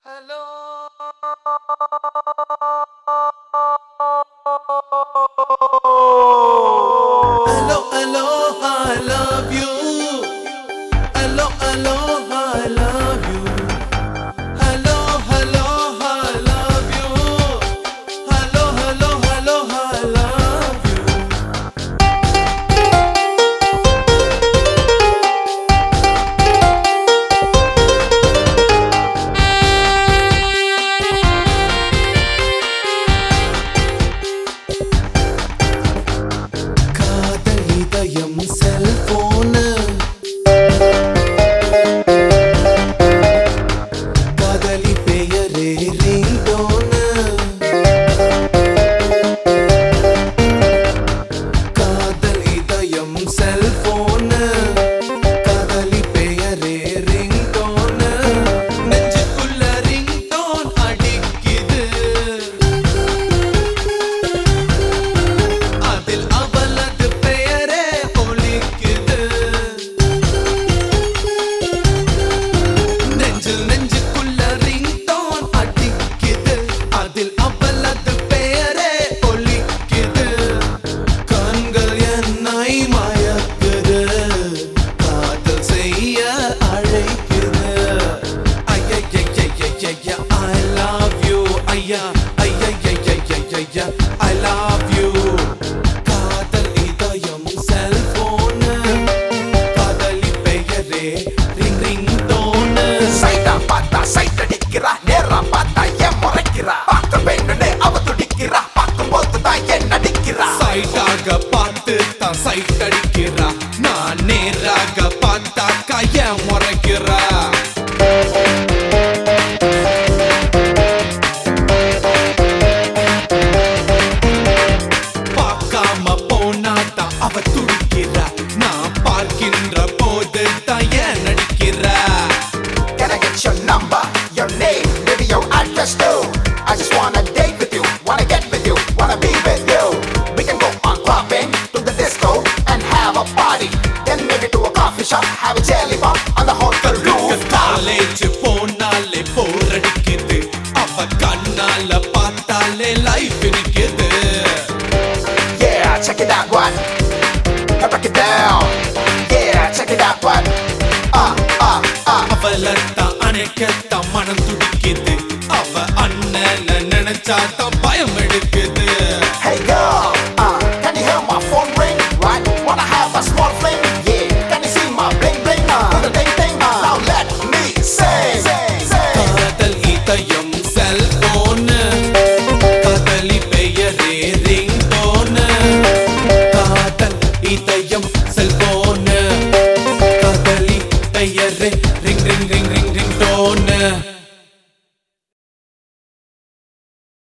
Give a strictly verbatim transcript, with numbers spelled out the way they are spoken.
Hello. Hello, hello, I love you. Hello, hello, I love you. Hello, hello, I love you. Hello, hello, hello, I love you. காதல் இதயம் cellphone காதலி பெயரே ringtone காதல் இதயம் cellphone காதலி பெயரே ringtone நெஞ்சுக்குள்ள ரிங்டோன் அடிக்குது அதில் அவளது பெயரே ஒலிக்குது நெஞ்சில் நெஞ்சுக்குள்ள ரிங்டோன் அடிக்குது அதில் அவளது பெயரே ஒலிக்குது கண்கள் என்னை மயக்குது காதல் செய்ய அழைக்குது ஐயா I love you ஐயா ஐயா I love you காதல் இதயம் செல்போனு காதலி பெயரே ரிங் ரிங் டோனு சைடா பார்த்தா சைட் அடிக்கிறா நேரா பார்த்தா ஏன் முறைக்கிறா பார்க்க வேணும்னே அவ துடிக்கிறா பார்க்கும் போது தான் ஏன் நடிக்கிறா சைட்டாக பார்த்து தான் சைட் அடிக்கிறா நான் நேராக பார்த்தாக்கா ஏன் முறைக்கிறா பார்க்காம போனா தான் அவ துடிக்கிறா நான் பார்க்கின்ற போது தான் ஏன் நடிக்கிறா Can I get your number, your name, maybe your address too? I just wanna date with you, wanna get with you, wanna be with you. We can go on clubbing, to the disco and have a party. Then maybe to a coffee shop, have a jelly pop on the hotel roof. College போனாலே bore அடிக்குது அவ கண்ணால பார்த்தாலே life நிக்குது Yeah, check it out, what? Now break it down. Yeah, check it out, what? Uh, uh, uh. அவளத்தான் அணைக்கத்தான் மனம் துடிக்குது அவ அண்ணனை நினைச்சாதான் பயம் எடுக்குது Hey girl,